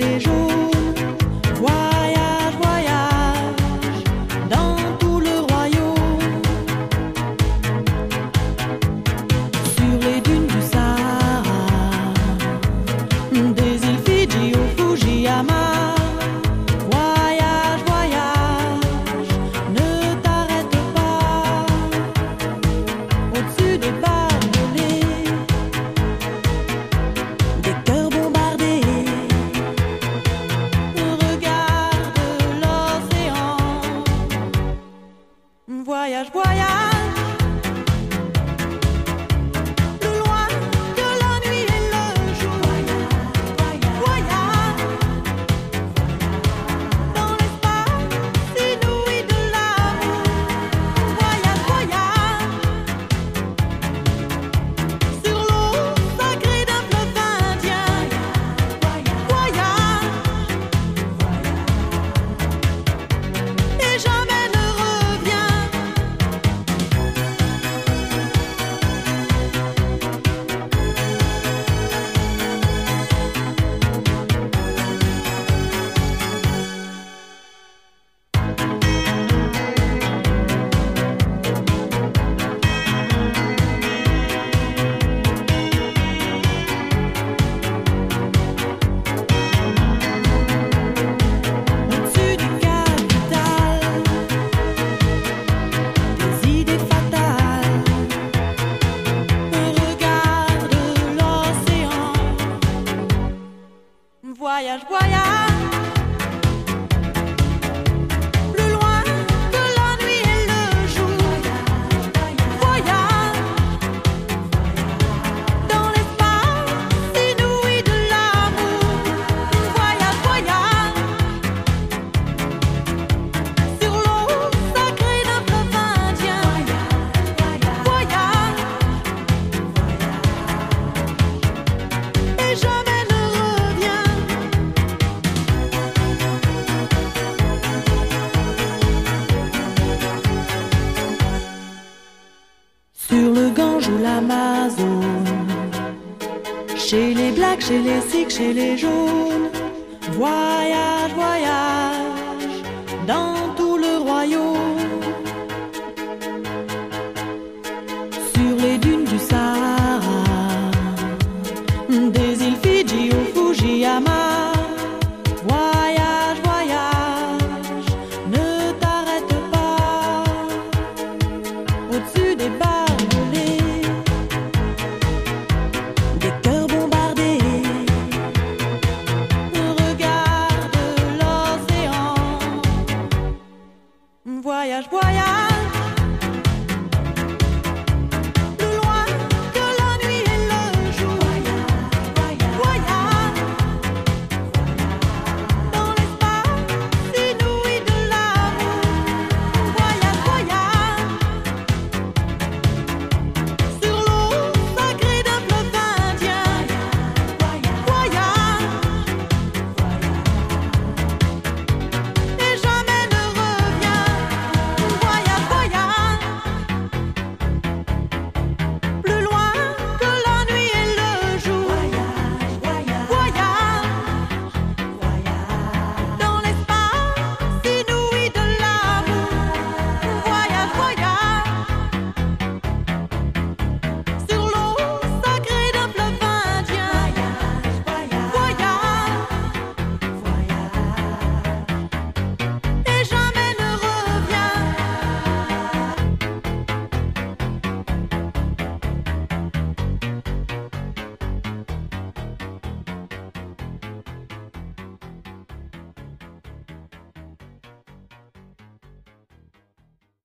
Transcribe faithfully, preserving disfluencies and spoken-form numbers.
les jaunes. Voyage, voyage dans tout le royaume. Sur les dunes du Sahara, des îles Fidji au Fujiyama. Voyage, voyage, ne t'arrête pas. Au-dessus des barbelés, des cœurs bombardés. Regarde l'océan. Voyage, voyage, plus loin que la nuit et le jour. Voyage dans l'espace inouï de l'amour. Voyage, voyage sur l'eau sacrée d'un fleuve indien. Voyage et jamais ne reviens. Au-dessus du capital, des idées fatales. Regarde l'océan. Voyage, voyage, plus loin que la nuit et le jour. Voyage dans l'espace inouï de l'amour. Voyage, voyage sur l'eau sacrée d'un fleuve indien. Voyage et jamais ne reviens. Sur le Gange ou l'Amazone, chez les blacks, chez les sikhs, chez les jaunes. Voyage.